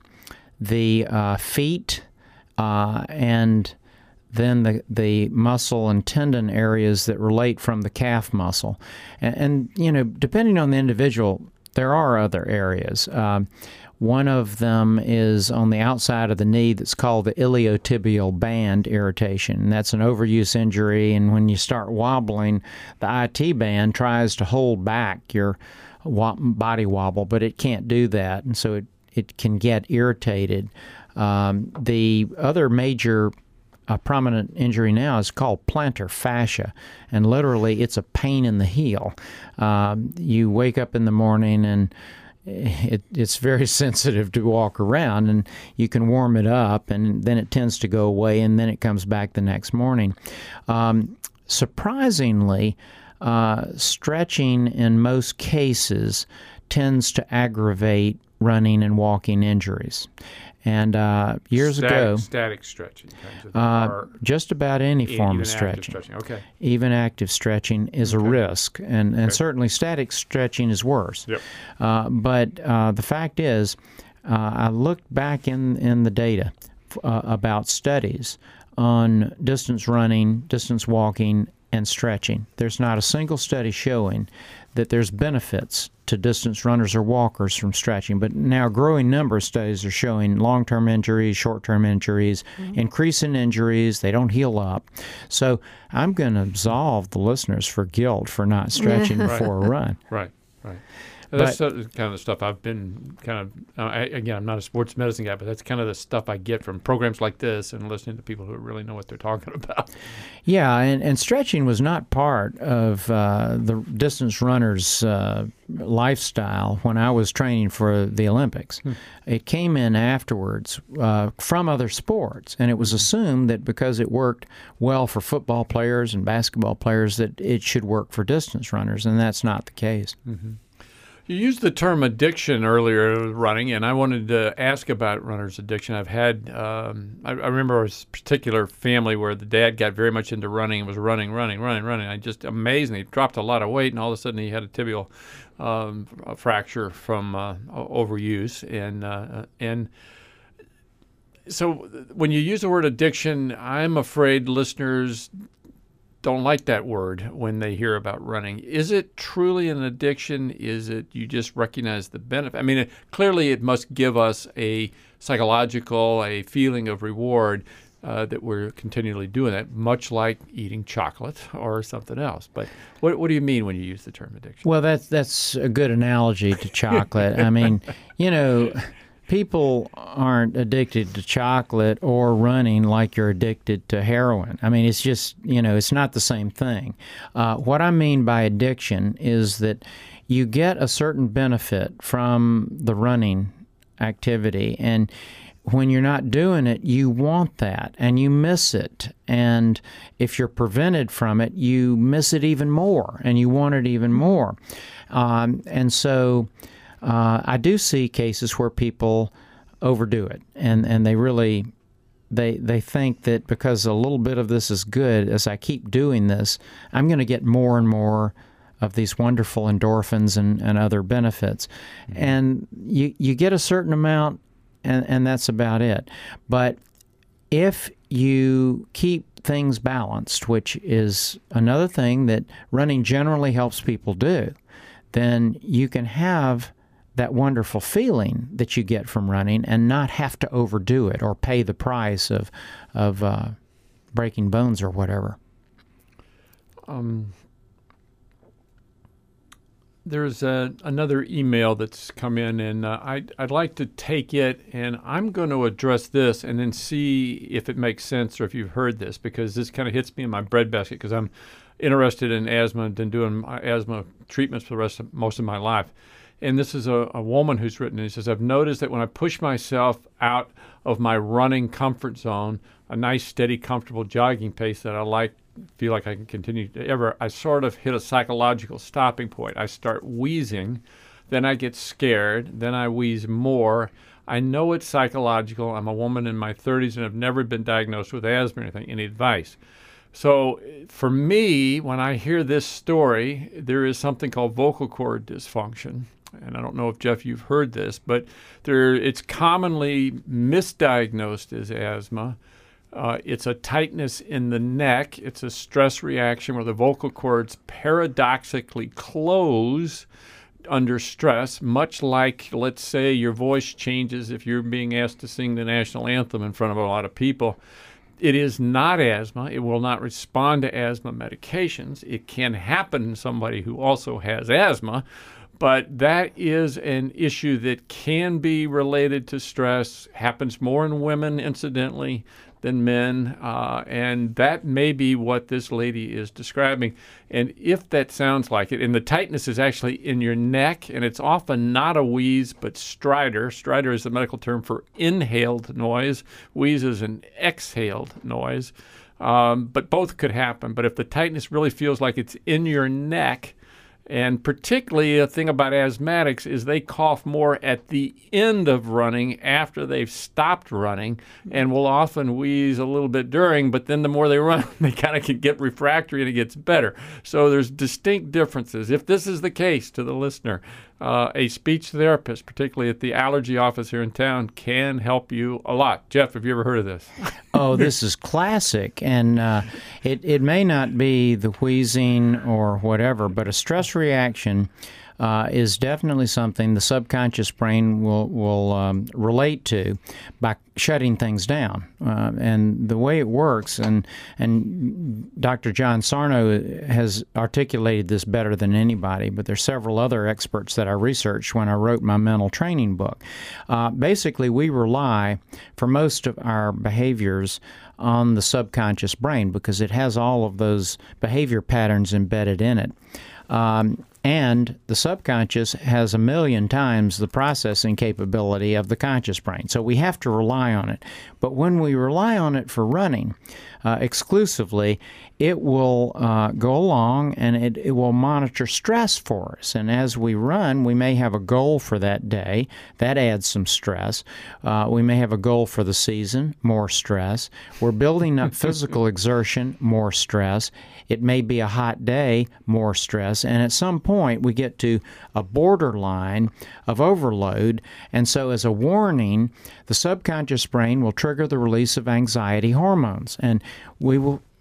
Speaker 3: the uh, feet, uh, and then the the muscle and tendon areas that relate from the calf muscle. And, and you know, depending on the individual, there are other areas. Um, One of them is on the outside of the knee that's called the iliotibial band irritation. And that's an overuse injury, and when you start wobbling, the I T band tries to hold back your body wobble, but it can't do that, and so it, it can get irritated. Um, the other major uh, prominent injury now is called plantar fascia, and literally it's a pain in the heel. Um, you wake up in the morning and It, it's very sensitive to walk around, and you can warm it up, and then it tends to go away, and then it comes back the next morning. Um, surprisingly, uh, stretching in most cases tends to aggravate running and walking injuries. And uh, years
Speaker 1: static,
Speaker 3: ago,
Speaker 1: static stretching, kinds of,
Speaker 3: uh, just about any form of stretching.
Speaker 1: stretching. Okay.
Speaker 3: Even active stretching is
Speaker 1: okay.
Speaker 3: a risk, and, and
Speaker 1: okay.
Speaker 3: certainly static stretching is worse.
Speaker 1: Yep.
Speaker 3: Uh, but uh, the fact is, uh, I looked back in, in the data uh, about studies on distance running, distance walking, and stretching. There's not a single study showing that there's benefits to distance runners or walkers from stretching, but now a growing number of studies are showing long-term injuries, short-term injuries, mm-hmm. increase in injuries, they don't heal up. So I'm going to absolve the listeners for guilt for not stretching
Speaker 1: right.
Speaker 3: before a run.
Speaker 1: Right, right.
Speaker 3: But,
Speaker 1: that's the kind of the stuff I've been kind of, uh, I, again, I'm not a sports medicine guy, but that's kind of the stuff I get from programs like this and listening to people who really know what they're talking about.
Speaker 3: Yeah, and, and stretching was not part of uh, the distance runners' uh, lifestyle when I was training for the Olympics. Hmm. It came in afterwards uh, from other sports, and it was assumed that because it worked well for football players and basketball players that it should work for distance runners, and that's not the case.
Speaker 1: Mm-hmm. You used the term addiction earlier, running, and I wanted to ask about runner's addiction. I've had, um, I, I remember a particular family where the dad got very much into running and was running, running, running, running. I just amazing. He dropped a lot of weight, and all of a sudden he had a tibial um, a fracture from uh, overuse. And uh, and so when you use the word addiction, I'm afraid listeners don't like that word when they hear about running. Is it truly an addiction? Is it you just recognize the benefit? I mean, it, clearly it must give us a psychological, a feeling of reward. uh, that we're continually doing that, much like eating chocolate or something else. But what, what do you mean when you use the term addiction?
Speaker 3: Well, that's, that's a good analogy to chocolate. I mean, you know, people aren't addicted to chocolate or running like you're addicted to heroin. I mean, it's just, you know, it's not the same thing. Uh, what I mean by addiction is that you get a certain benefit from the running activity, and when you're not doing it, you want that, and you miss it. And if you're prevented from it, you miss it even more, and you want it even more. Um, and so uh, I do see cases where people overdo it, and, and they really they they think that because a little bit of this is good, as I keep doing this, I'm going to get more and more of these wonderful endorphins and, and other benefits. Mm-hmm. And you, you get a certain amount, and, and that's about it. But if you keep things balanced, which is another thing that running generally helps people do, then you can have that wonderful feeling that you get from running and not have to overdo it or pay the price of, of uh, breaking bones or whatever.
Speaker 1: Um. There's a, another email that's come in, and uh, I'd, I'd like to take it, and I'm going to address this and then see if it makes sense or if you've heard this, because this kind of hits me in my breadbasket because I'm interested in asthma and been doing my asthma treatments for the rest of most of my life. And this is a, a woman who's written, and she says, I've noticed that when I push myself out of my running comfort zone, a nice, steady, comfortable jogging pace that I like, feel like I can continue to ever, I sort of hit a psychological stopping point. I start wheezing, then I get scared, then I wheeze more. I know it's psychological. I'm a woman in my thirties and have never been diagnosed with asthma or anything. Any advice? So for me, when I hear this story, there is something called vocal cord dysfunction. And I don't know if, Jeff, you've heard this, but there, it's commonly misdiagnosed as asthma. Uh, it's a tightness in the neck. It's a stress reaction where the vocal cords paradoxically close under stress, much like, let's say, your voice changes if you're being asked to sing the national anthem in front of a lot of people. It is not asthma. It will not respond to asthma medications. It can happen in somebody who also has asthma, but that is an issue that can be related to stress, happens more in women, incidentally, than men, uh, and that may be what this lady is describing. And if that sounds like it, and the tightness is actually in your neck, and it's often not a wheeze, but stridor. Stridor is the medical term for inhaled noise. Wheeze is an exhaled noise, um, but both could happen. But if the tightness really feels like it's in your neck, and particularly a thing about asthmatics is they cough more at the end of running after they've stopped running and will often wheeze a little bit during, but then the more they run, they kind of can get refractory and it gets better. So there's distinct differences. If this is the case to the listener, uh, a speech therapist, particularly at the allergy office here in town, can help you a lot. Jeff, have you ever heard of this?
Speaker 3: Oh, this is classic, and uh, it, it may not be the wheezing or whatever, but a stress reaction uh, is definitely something the subconscious brain will, will um, relate to by shutting things down. Uh, and the way it works, and, and Doctor John Sarno has articulated this better than anybody, but there's several other experts that I researched when I wrote my mental training book. Uh, basically, we rely, for most of our behaviors, on the subconscious brain because it has all of those behavior patterns embedded in it. Um, and the subconscious has a million times the processing capability of the conscious brain. So we have to rely on it. But when we rely on it for running uh, exclusively, it will uh, go along and it, it will monitor stress for us. And as we run, we may have a goal for that day. That adds some stress. Uh, we may have a goal for the season, more stress. We're building up physical exertion, more stress. It may be a hot day, more stress. And at some point, we get to a borderline of overload. And so as a warning, the subconscious brain will trigger the release of anxiety hormones. And we will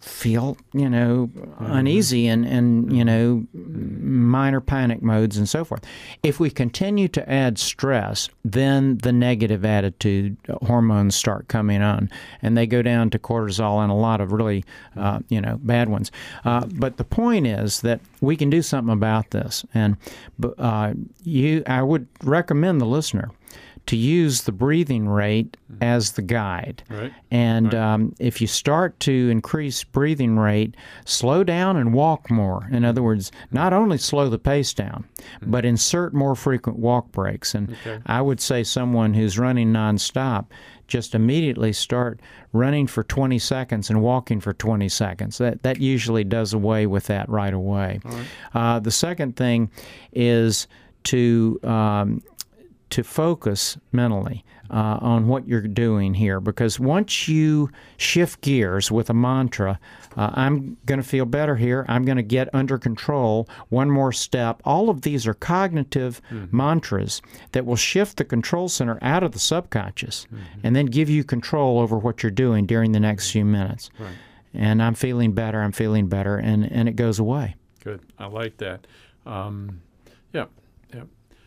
Speaker 3: feel, you know, mm-hmm. uneasy and, and, you know, minor panic modes and so forth. If we continue to add stress, then the negative attitude hormones start coming on, and they go down to cortisol and a lot of really, uh, you know, bad ones. Uh, but the point is that we can do something about this. And uh, you, I would recommend the listener to use the breathing rate as the guide.
Speaker 1: Right.
Speaker 3: And
Speaker 1: right.
Speaker 3: Um, if you start to increase breathing rate, slow down and walk more. In other words, not only slow the pace down, mm-hmm. but insert more frequent walk breaks. And
Speaker 1: okay.
Speaker 3: I would say someone who's running nonstop, just immediately start running for twenty seconds and walking for twenty seconds. That that usually does away with that right away.
Speaker 1: All right.
Speaker 3: Uh, the second thing is to um, to focus mentally uh, on what you're doing here, because once you shift gears with a mantra, uh, I'm going to feel better here, I'm going to get under control, one more step, all of these are cognitive mm-hmm. mantras that will shift the control center out of the subconscious mm-hmm. and then give you control over what you're doing during the next few minutes.
Speaker 1: Right.
Speaker 3: And I'm feeling better, I'm feeling better, and, and it goes away.
Speaker 1: Good. I like that. Um, yeah, yeah.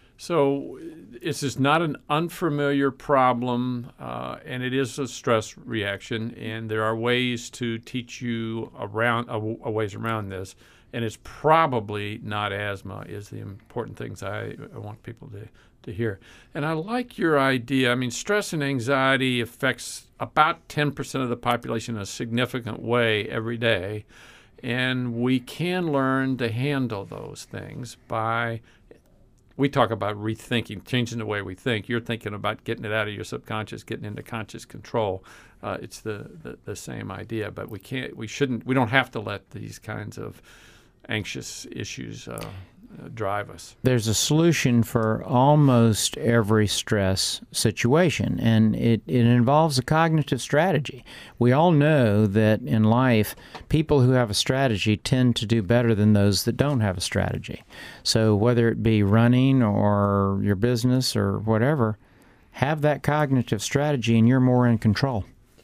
Speaker 1: So this is not an unfamiliar problem, uh, and it is a stress reaction, and there are ways to teach you around uh, ways around this, and it's probably not asthma is the important things I, I want people to, to hear. And I like your idea. I mean, stress and anxiety affects about ten percent of the population in a significant way every day, and we can learn to handle those things by we talk about rethinking, changing the way we think. You're thinking about getting it out of your subconscious, getting into conscious control. Uh, it's the, the, the same idea, but we can't, we shouldn't, we don't have to let these kinds of anxious issues uh, uh, drive us.
Speaker 3: There's a solution for almost every stress situation, and it, it involves a cognitive strategy. We all know that in life, people who have a strategy tend to do better than those that don't have a strategy. So whether it be running or your business or whatever, have that cognitive strategy and you're more in control.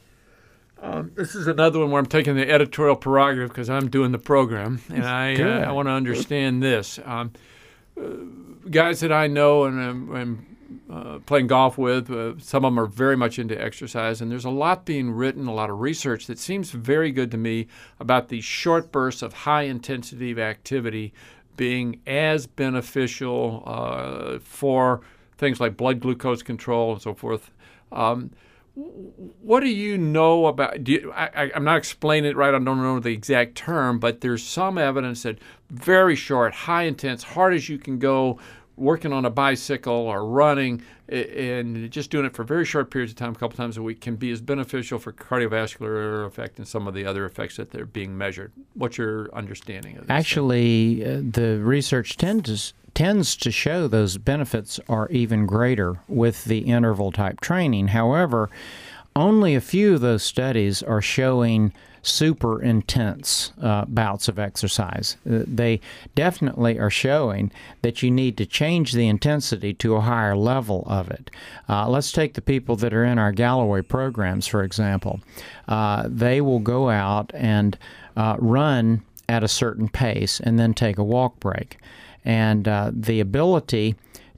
Speaker 1: Um, this is another one where I'm taking the editorial prerogative because I'm doing the program, and I uh, I want to understand this. Um, uh, guys that I know and I'm, I'm uh, playing golf with, uh, some of them are very much into exercise, and there's a lot being written, a lot of research that seems very good to me about these short bursts of high intensity of activity being as beneficial uh, for things like blood glucose control and so forth. Um, What do you know about, do you, I, I'm not explaining it right, I don't know the exact term, but there's some evidence that very short, high intense, hard as you can go, working on a bicycle or running and just doing it for very short periods of time, a couple times a week, can be as beneficial for cardiovascular effect and some of the other effects that they're being measured. What's your understanding of this?
Speaker 3: Actually, uh, the research tends to tends to show those benefits are even greater with the interval type training. However, only a few of those studies are showing super intense uh, bouts of exercise. Uh, they definitely are showing that you need to change the intensity to a higher level of it. Uh, let's take the people that are in our Galloway programs, for example. Uh, they will go out and uh, run at a certain pace and then take a walk break. And uh, the ability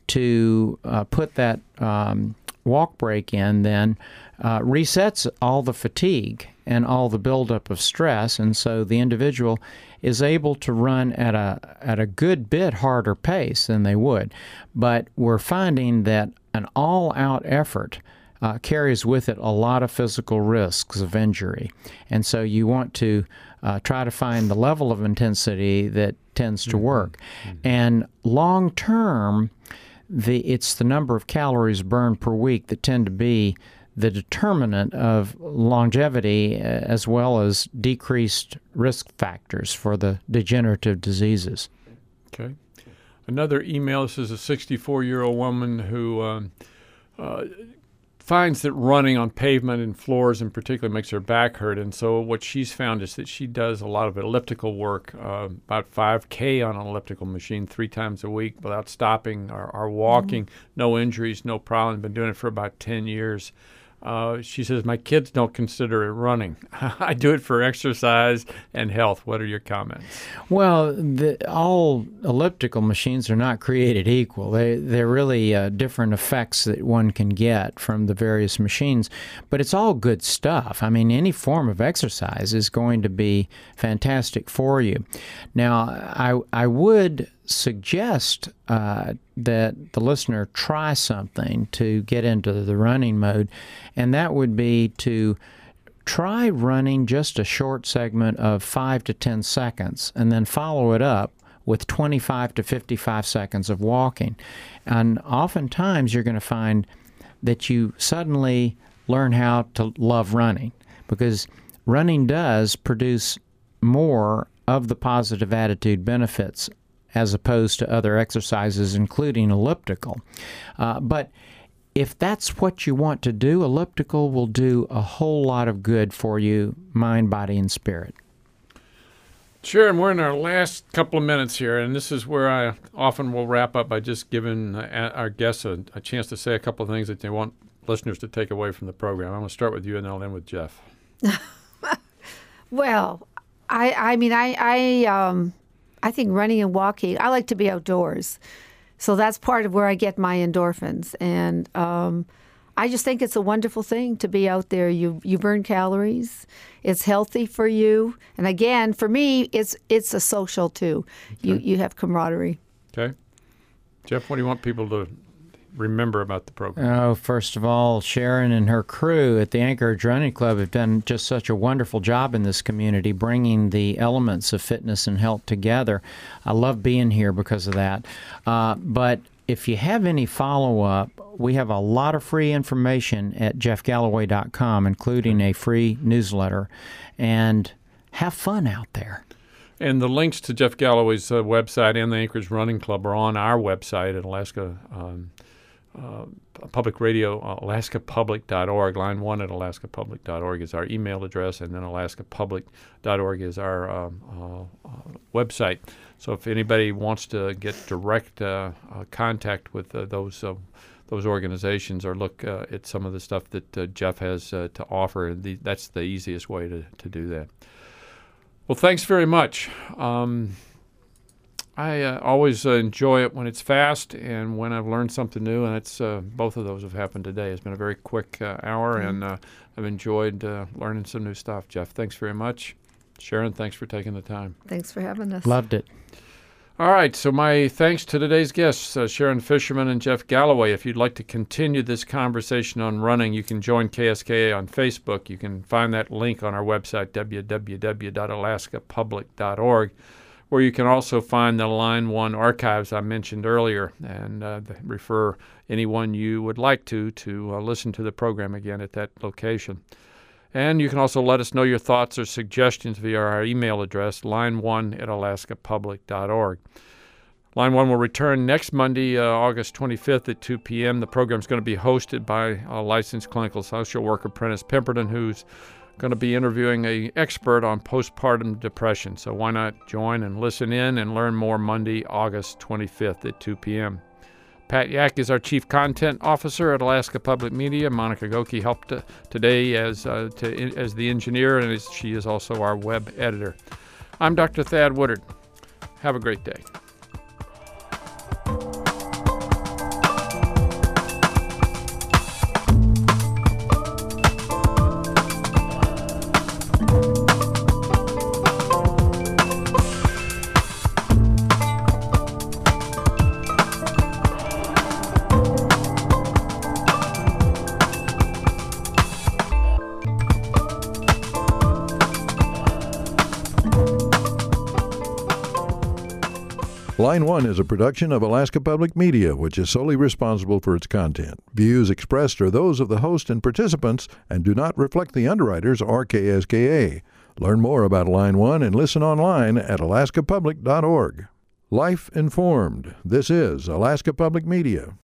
Speaker 3: to uh, put that um, walk break in then uh, resets all the fatigue and all the buildup of stress, and so the individual is able to run at a at a good bit harder pace than they would. But we're finding that an all-out effort uh, carries with it a lot of physical risks of injury, and so you want to uh, try to find the level of intensity that tends to work. Mm-hmm. And long term, the it's the number of calories burned per week that tend to be the determinant of longevity as well as decreased risk factors for the degenerative diseases.
Speaker 1: Okay. Another email, this is a sixty-four-year-old woman who um, uh, finds that running on pavement and floors in particular makes her back hurt. And so what she's found is that she does a lot of elliptical work, uh, about five K on an elliptical machine three times a week without stopping or, or walking. Mm-hmm. No injuries, no problem. Been doing it for about ten years. Uh, she says, my kids don't consider it running. I do it for exercise and health. What are your comments?
Speaker 3: Well, the, all elliptical machines are not created equal. They, they're really uh, different effects that one can get from the various machines, but it's all good stuff. I mean, any form of exercise is going to be fantastic for you. Now, I, I would suggest uh, that the listener try something to get into the running mode, and that would be to try running just a short segment of five to ten seconds and then follow it up with twenty-five to fifty-five seconds of walking. And oftentimes you're going to find that you suddenly learn how to love running, because running does produce more of the positive attitude benefits as opposed to other exercises, including elliptical. Uh, but if that's what you want to do, elliptical will do a whole lot of good for you, mind, body, and spirit.
Speaker 1: Sharon, we're in our last couple of minutes here, and this is where I often will wrap up by just giving uh, our guests a, a chance to say a couple of things that they want listeners to take away from the program. I'm going to start with you, and then I'll end with Jeff.
Speaker 2: Well, I, I mean, I, I, um, I think running and walking, I like to be outdoors. So that's part of where I get my endorphins. And um, I just think it's a wonderful thing to be out there. You you burn calories. It's healthy for you. And again, for me, it's it's a social too. Okay. You you have camaraderie.
Speaker 1: Okay. Jeff, what do you want people to remember about the program?
Speaker 3: Oh, first of all, Sharon and her crew at the Anchorage Running Club have done just such a wonderful job in this community, bringing the elements of fitness and health together. I love being here because of that. Uh, but if you have any follow-up, we have a lot of free information at jeff galloway dot com, including a free newsletter. And have fun out there.
Speaker 1: And the links to Jeff Galloway's uh, website and the Anchorage Running Club are on our website at Alaska um, uh, Public Radio, uh, alaska public dot org. Line one at alaska public dot org is our email address, and then alaska public dot org is our um, uh, uh, website. So if anybody wants to get direct uh, uh, contact with uh, those uh, those organizations, or look uh, at some of the stuff that uh, Jeff has uh, to offer, the, that's the easiest way to, to do that. Well, thanks very much. Um, I uh, always uh, enjoy it when it's fast and when I've learned something new, and it's uh, both of those have happened today. It's been a very quick uh, hour, mm-hmm. and uh, I've enjoyed uh, learning some new stuff. Jeff, thanks very much. Sharon, thanks for taking the time.
Speaker 2: Thanks for having us.
Speaker 3: Loved it.
Speaker 1: All right, so my thanks to today's guests, uh, Sharon Fisherman and Jeff Galloway. If you'd like to continue this conversation on running, you can join K S K A on Facebook. You can find that link on our website, w w w dot alaska public dot org, where you can also find the Line one archives I mentioned earlier, and uh, refer anyone you would like to to uh, listen to the program again at that location. And you can also let us know your thoughts or suggestions via our email address, line one at alaska public dot org. Line one will return next Monday, uh, August twenty-fifth at two p.m. The program is going to be hosted by a licensed clinical social worker, Prentice Pemberton, who's going to be interviewing an expert on postpartum depression. So why not join and listen in and learn more Monday, August twenty-fifth at two p.m. Pat Yak is our Chief Content Officer at Alaska Public Media. Monica Goki helped uh, today as uh, to, as the engineer, and is, she is also our web editor. I'm Doctor Thad Woodard. Have a great day.
Speaker 4: Line one is a production of Alaska Public Media, which is solely responsible for its content. Views expressed are those of the host and participants and do not reflect the underwriters or K S K A. Learn more about Line one and listen online at alaska public dot org. Life informed. This is Alaska Public Media.